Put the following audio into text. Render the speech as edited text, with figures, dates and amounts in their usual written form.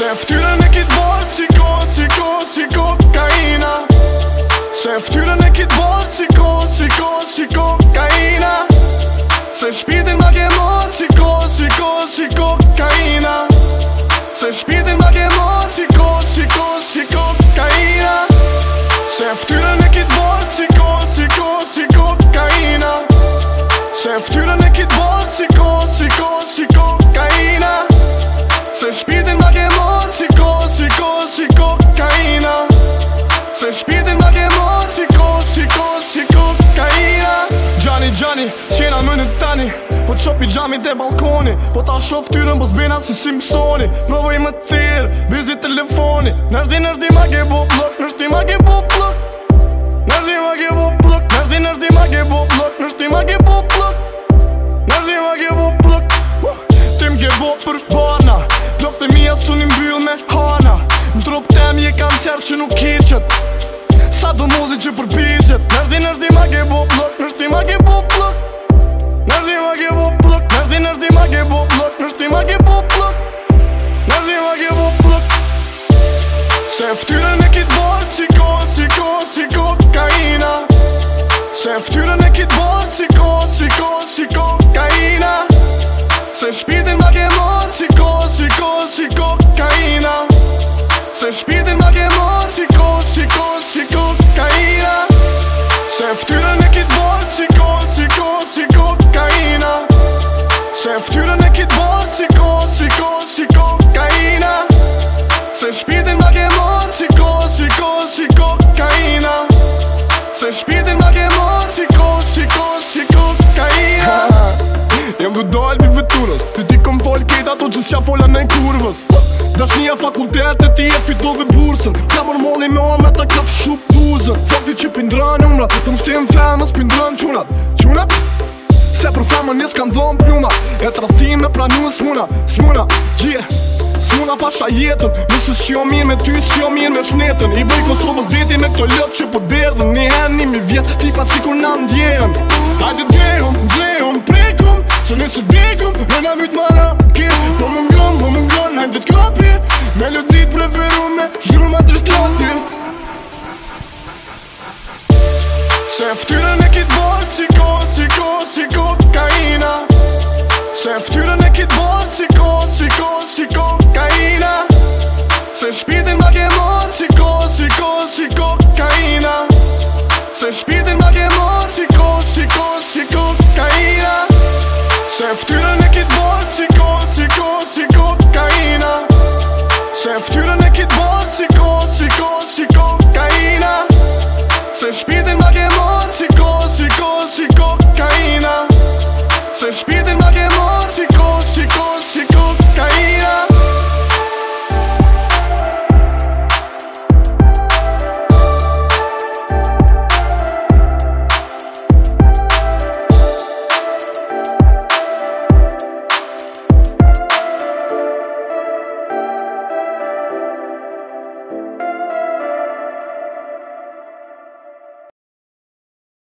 Se ftyrën e kit bot si kokaina. Se ftyrën e kit bot si kokaina. Se shpirtin ma ke mor si kokaina. Se shpirtin ma ke mor si kokaina. Se ftyrën e kit bot si kokaina. Se ftyrën e kit bot si kokaina. Se shpirtin ma ke mor si kokaina. Se shpirtin ma ke mor si kokaina. Gjani, qena më në tani po t'shop i gjamit e balkoni. Po ta shof tyrën po s'bena si Simpsoni. Provoj më t'thirë, bizi telefoni. Nërdi ma ke bo blok, nërdi ma ke bo blok. Nërdi ma ke bo blok, nërdi ma ke bo blok. Nërdi ma ke bo blok, nërdi ma ke bo blok. Tim ke bo për bana, blok të mija su një mbyll me hana. Në trup tem je kam qerë që nuk hiqet, sa do muzi që përpishet. Nërdi ma ke bo blok, nërdi ma ke bo blok. Nërdi ma ke bo blok, nërdi ma ke bo blok. Nërdi ma ke bo blok, nërdi ma ke bo blok. Se ftyrën e kit bot si kokaina. Se ftyrën e kit bot si kokaina. Se shpirtin ma ke mor si kokaina. Se shpirtin ma ke mor si kokaina. Se ftyrën e kit bot si kokaina. Se ftyrën e kit bot si kokaina. Se shpirtin ma ke mor si kokaina. Se shpirtin ma ke mor si kokaina. Jem du dal pi veturës, ti kom fol kejt ato që s'qa fola me n'kurvës. Dashnia fakultet e ti e fitove bursën. Ka mërmolli me oma ta kap shup buzën. Fakti që pindranë umrat, të më shtem femës pindranë qunat. Se për femën nis kam dhom pluma. E të rathim me pranu s'muna, s'muna pasha jetën. Nëse s'jo mirë me ty, s'jo mirë me shnetën. I bëj Kosovës deti me këto lëtë që po derdhën. Një hen, një mi vjetë, tipa si kur na ndjehen. Hajde dhehum, prekum, që nëse dekum, e na myt mara kim. Po më ngon, hajde t'kapi. Melodit preferume, zhurma dështlati. Se ftyrën e kit bot si kokaina. Se ftyrën e kit bot si kokaina. Se shpirtin ma ke mor si kokaina. Se shpirtin ma ke mor si kokaina. Se ftyrën e kit bot si kokaina. Se ftyrën e kit bot si kokaina. Se shpirtin ma ke mor si kokaina. Se shpirtin